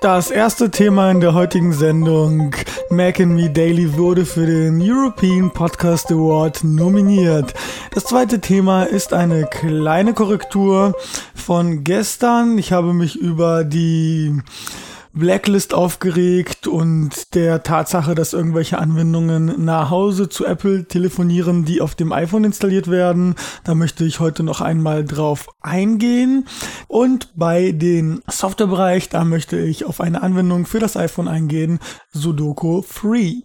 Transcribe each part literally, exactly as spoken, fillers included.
Das erste Thema in der heutigen Sendung, Mac and Me Daily, wurde für den European Podcast Award nominiert. Das zweite Thema ist eine kleine Korrektur von gestern. Ich habe mich über die Blacklist aufgeregt und der Tatsache, dass irgendwelche Anwendungen nach Hause zu Apple telefonieren, die auf dem iPhone installiert werden. Da möchte ich heute noch einmal drauf eingehen. Und bei den Softwarebereich, da möchte ich auf eine Anwendung für das iPhone eingehen, Sudoku Free.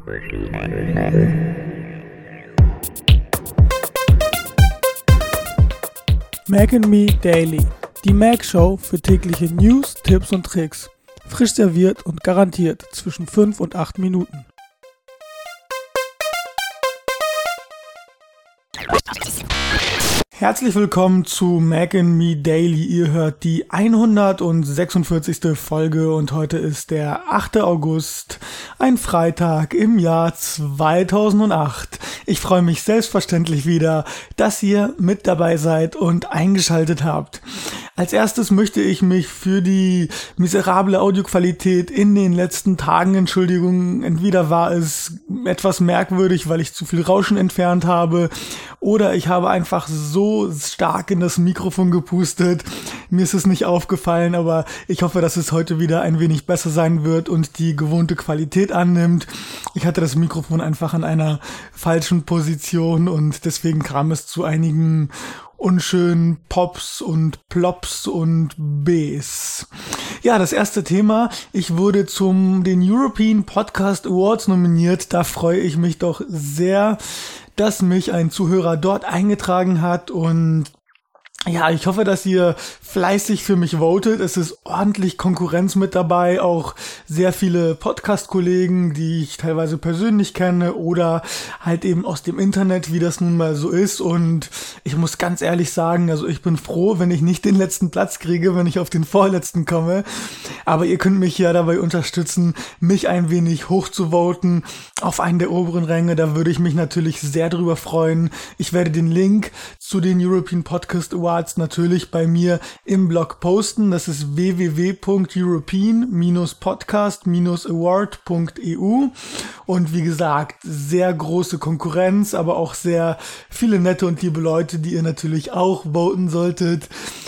Mac and Me Daily, die Mac Show für tägliche News, Tipps und Tricks. Frisch serviert und garantiert zwischen fünf und acht Minuten. Herzlich willkommen zu Mac and Me Daily. Ihr hört die hundertsechsundvierzigste Folge und heute ist der achte August, ein Freitag im Jahr zweitausendacht. Ich freue mich selbstverständlich wieder, dass ihr mit dabei seid und eingeschaltet habt. Als erstes möchte ich mich für die miserable Audioqualität in den letzten Tagen entschuldigen. Entweder war es etwas merkwürdig, weil ich zu viel Rauschen entfernt habe, oder ich habe einfach so stark in das Mikrofon gepustet. Mir ist es nicht aufgefallen, aber ich hoffe, dass es heute wieder ein wenig besser sein wird und die gewohnte Qualität annimmt. Ich hatte das Mikrofon einfach an einer falschen Position und deswegen kam es zu einigen unschönen Pops und Plops und Bs. Ja, das erste Thema. Ich wurde zum den European Podcast Awards nominiert. Da freue ich mich doch sehr, dass mich ein Zuhörer dort eingetragen hat und ja, ich hoffe, dass ihr fleißig für mich votet. Es ist ordentlich Konkurrenz mit dabei, auch sehr viele Podcast-Kollegen, die ich teilweise persönlich kenne oder halt eben aus dem Internet, wie das nun mal so ist. Und ich muss ganz ehrlich sagen, also ich bin froh, wenn ich nicht den letzten Platz kriege, wenn ich auf den vorletzten komme. Aber ihr könnt mich ja dabei unterstützen, mich ein wenig hochzuvoten auf einen der oberen Ränge. Da würde ich mich natürlich sehr drüber freuen. Ich werde den Link zu den European Podcast Awards natürlich bei mir im Blog posten. Das ist w w w punkt european podcast award punkt e u und wie gesagt, sehr große Konkurrenz, aber auch sehr viele nette und liebe Leute, die ihr natürlich auch voten solltet.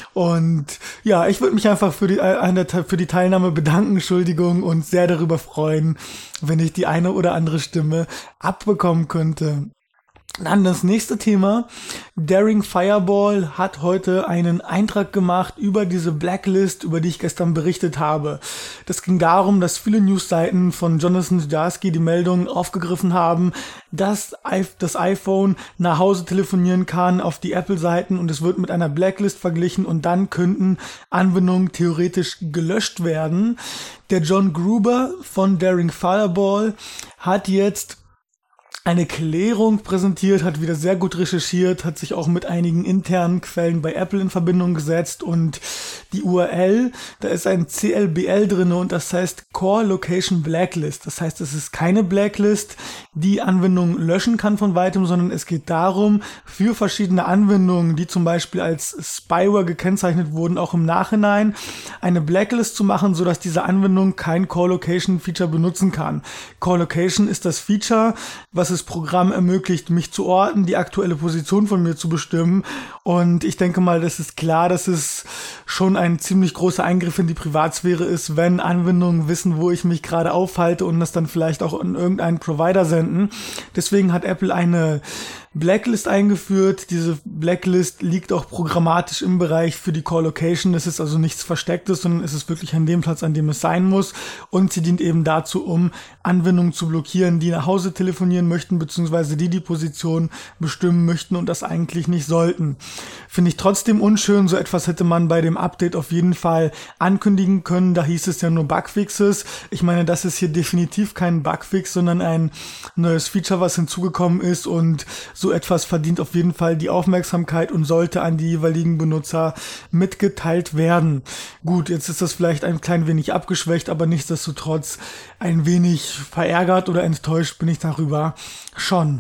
Und ja, ich würde mich einfach für die, für die Teilnahme bedanken, Entschuldigung, und sehr darüber freuen, wenn ich die eine oder andere Stimme abbekommen könnte. Dann das nächste Thema. Daring Fireball hat heute einen Eintrag gemacht über diese Blacklist, über die ich gestern berichtet habe. Das ging darum, dass viele Newsseiten von Jonathan Sudarski die Meldung aufgegriffen haben, dass das iPhone nach Hause telefonieren kann auf die Apple-Seiten und es wird mit einer Blacklist verglichen und dann könnten Anwendungen theoretisch gelöscht werden. Der John Gruber von Daring Fireball hat jetzt eine Klärung präsentiert, hat wieder sehr gut recherchiert, hat sich auch mit einigen internen Quellen bei Apple in Verbindung gesetzt und die U R L, da ist ein C L B L drin und das heißt Core Location Blacklist. Das heißt, es ist keine Blacklist, die Anwendungen löschen kann von weitem, sondern es geht darum, für verschiedene Anwendungen, die zum Beispiel als Spyware gekennzeichnet wurden, auch im Nachhinein eine Blacklist zu machen, sodass diese Anwendung kein Core Location Feature benutzen kann. Core Location ist das Feature, was das Programm ermöglicht, mich zu orten, die aktuelle Position von mir zu bestimmen. Und ich denke mal, das ist klar, dass es schon ein ziemlich großer Eingriff in die Privatsphäre ist, wenn Anwendungen wissen, wo ich mich gerade aufhalte und das dann vielleicht auch an irgendeinen Provider senden. Deswegen hat Apple eine Blacklist eingeführt. Diese Blacklist liegt auch programmatisch im Bereich für die Core Location. Es ist also nichts Verstecktes, sondern es ist wirklich an dem Platz, an dem es sein muss. Und sie dient eben dazu, um Anwendungen zu blockieren, die nach Hause telefonieren möchten, beziehungsweise die die Position bestimmen möchten und das eigentlich nicht sollten. Finde ich trotzdem unschön. So etwas hätte man bei dem Update auf jeden Fall ankündigen können. Da hieß es ja nur Bugfixes. Ich meine, das ist hier definitiv kein Bugfix, sondern ein neues Feature, was hinzugekommen ist, und so etwas verdient auf jeden Fall die Aufmerksamkeit und sollte an die jeweiligen Benutzer mitgeteilt werden. Gut, jetzt ist das vielleicht ein klein wenig abgeschwächt, aber nichtsdestotrotz ein wenig verärgert oder enttäuscht bin ich darüber schon.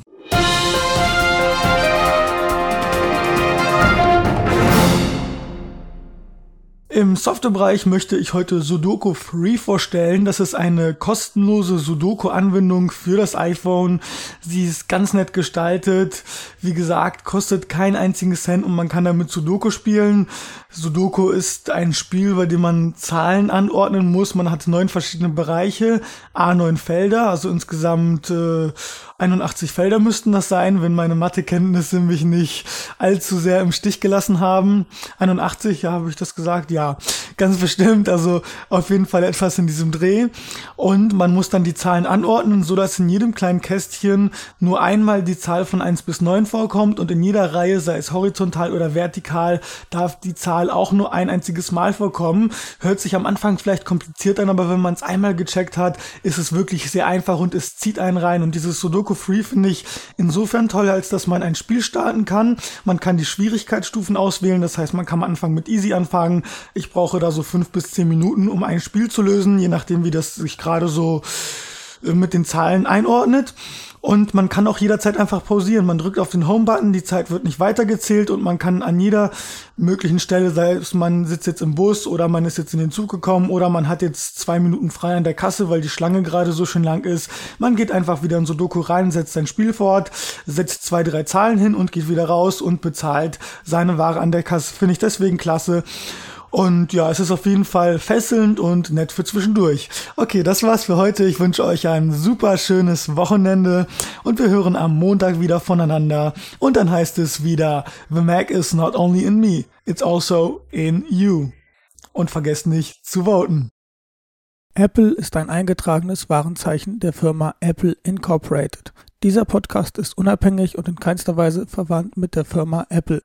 Im Softwarebereich möchte ich heute Sudoku Free vorstellen. Das ist eine kostenlose Sudoku-Anwendung für das iPhone. Sie ist ganz nett gestaltet. Wie gesagt, kostet keinen einzigen Cent und man kann damit Sudoku spielen. Sudoku ist ein Spiel, bei dem man Zahlen anordnen muss. Man hat neun verschiedene Bereiche, a neun Felder, also insgesamt äh, einundachtzig Felder müssten das sein, wenn meine Mathekenntnisse mich nicht allzu sehr im Stich gelassen haben. einundachtzig, ja, habe ich das gesagt? Ja, ganz bestimmt, also auf jeden Fall etwas in diesem Dreh. Und man muss dann die Zahlen anordnen, sodass in jedem kleinen Kästchen nur einmal die Zahl von eins bis neun vorkommt und in jeder Reihe, sei es horizontal oder vertikal, darf die Zahl auch nur ein einziges Mal vorkommen. Hört sich am Anfang vielleicht kompliziert an, aber wenn man es einmal gecheckt hat, ist es wirklich sehr einfach und es zieht einen rein. Und dieses Sudoku Free finde ich insofern toll, als dass man ein Spiel starten kann. Man kann die Schwierigkeitsstufen auswählen, das heißt, man kann am Anfang mit Easy anfangen. Ich brauche da so fünf bis zehn Minuten, um ein Spiel zu lösen, je nachdem, wie das sich gerade so mit den Zahlen einordnet. Und man kann auch jederzeit einfach pausieren. Man drückt auf den Home-Button, die Zeit wird nicht weitergezählt und man kann an jeder möglichen Stelle, sei es man sitzt jetzt im Bus oder man ist jetzt in den Zug gekommen oder man hat jetzt zwei Minuten frei an der Kasse, weil die Schlange gerade so schön lang ist. Man geht einfach wieder in Sudoku rein, setzt sein Spiel fort, setzt zwei, drei Zahlen hin und geht wieder raus und bezahlt seine Ware an der Kasse. Finde ich deswegen klasse. Und ja, es ist auf jeden Fall fesselnd und nett für zwischendurch. Okay, das war's für heute. Ich wünsche euch ein super schönes Wochenende und wir hören am Montag wieder voneinander. Und dann heißt es wieder, The Mac is not only in me, it's also in you. Und vergesst nicht zu voten. Apple ist ein eingetragenes Warenzeichen der Firma Apple Incorporated. Dieser Podcast ist unabhängig und in keinster Weise verwandt mit der Firma Apple.